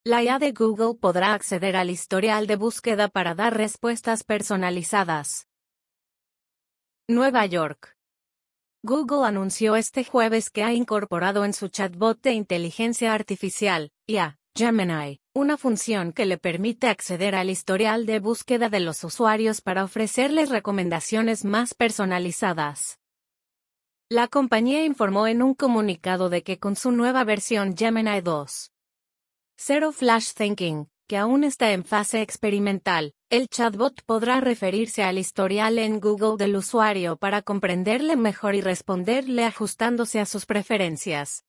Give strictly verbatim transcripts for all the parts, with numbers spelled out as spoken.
La I A de Google podrá acceder al historial de búsqueda para dar respuestas personalizadas. Nueva York. Google anunció este jueves que ha incorporado en su chatbot de inteligencia artificial, I A, Gemini, una función que le permite acceder al historial de búsqueda de los usuarios para ofrecerles recomendaciones más personalizadas. La compañía informó en un comunicado de que con su nueva versión Gemini dos punto cero Flash Thinking, que aún está en fase experimental, el chatbot podrá referirse al historial en Google del usuario para comprenderle mejor y responderle ajustándose a sus preferencias.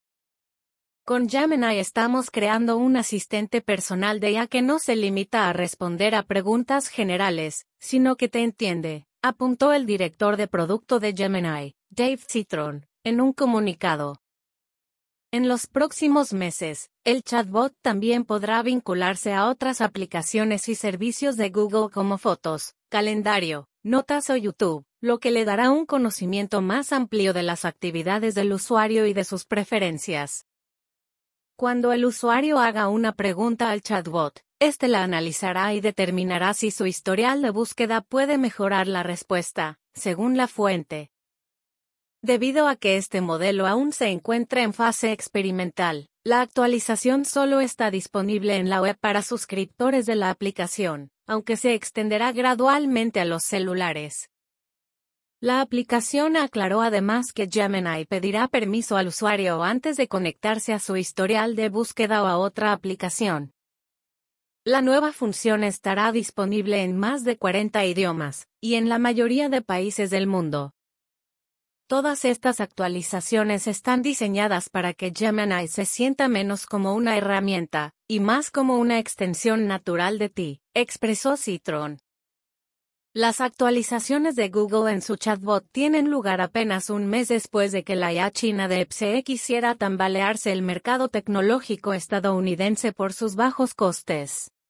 Con Gemini estamos creando un asistente personal de I A que no se limita a responder a preguntas generales, sino que te entiende, apuntó el director de producto de Gemini, Dave Citron, en un comunicado. En los próximos meses, el chatbot también podrá vincularse a otras aplicaciones y servicios de Google como Fotos, Calendario, Notas o YouTube, lo que le dará un conocimiento más amplio de las actividades del usuario y de sus preferencias. Cuando el usuario haga una pregunta al chatbot, este la analizará y determinará si su historial de búsqueda puede mejorar la respuesta, según la fuente. Debido a que este modelo aún se encuentra en fase experimental, la actualización solo está disponible en la web para suscriptores de la aplicación, aunque se extenderá gradualmente a los celulares. La aplicación aclaró además que Gemini pedirá permiso al usuario antes de conectarse a su historial de búsqueda o a otra aplicación. La nueva función estará disponible en más de cuarenta idiomas, y en la mayoría de países del mundo. Todas estas actualizaciones están diseñadas para que Gemini se sienta menos como una herramienta, y más como una extensión natural de ti, expresó Citron. Las actualizaciones de Google en su chatbot tienen lugar apenas un mes después de que la I A china de DeepSeek quisiera tambalearse el mercado tecnológico estadounidense por sus bajos costes.